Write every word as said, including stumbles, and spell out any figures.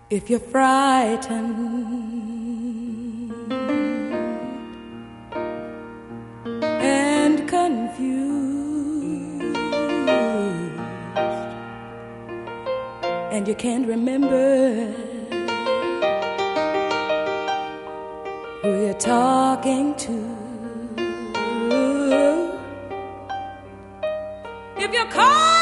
If you're frightened and confused and you can't remember who you're talking to, if you're caught